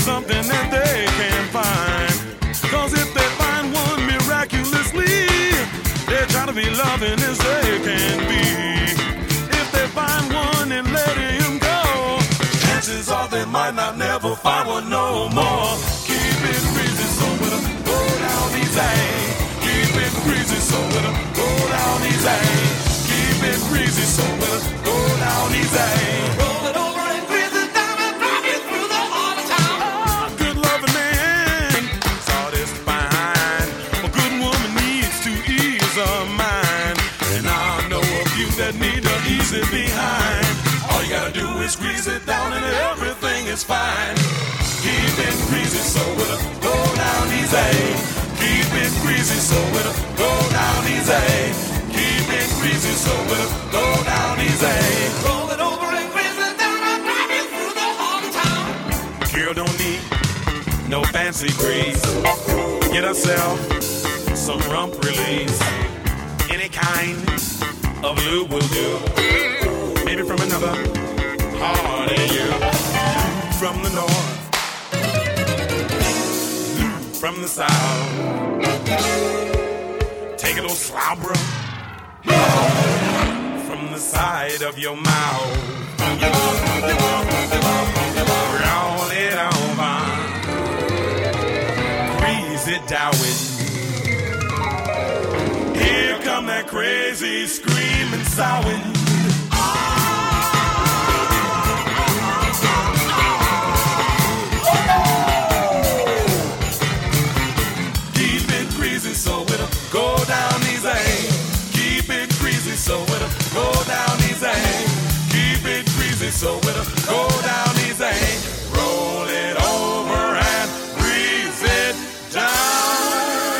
something that they can't find. Cause if they find one miraculously, they're trying to be loving as they can be. If they find one and let him go, chances are they might not never find one no more. Keep it breezy, so it'll go down easy. Keep it breezy, so it'll go down easy. Keep it breezy, so it'll go down easy. Roll it over and breeze it down and drive it through the heart of town. Oh, good loving man, satisfying. A good woman needs to ease her mind. And I know a few that need to ease it behind. All you gotta do is squeeze it down and everything is fine. Keep it breezy so it'll go down easy. Keep it breezy so it'll go down easy. Keep it breezy so it'll go down easy. Roll it over and breeze it down and drive it through the heart of town. Girl don't need no fancy grease. Get herself some rump release. Any kind of lube will do. Maybe from another heart in you. From the north, from the south. Take a little slobber from the side of your mouth. Roll it over, grease it down with. Here come that crazy screaming sound. So it'll go down easy. Keep it greasy so it'll go down easy. Keep it greasy so it'll go down easy. Roll it over and grease it down.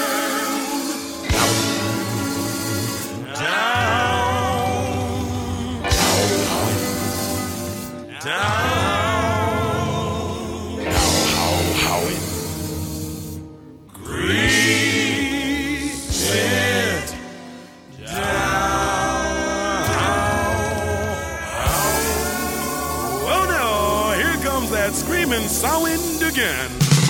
Down. Down. Screaming sound again.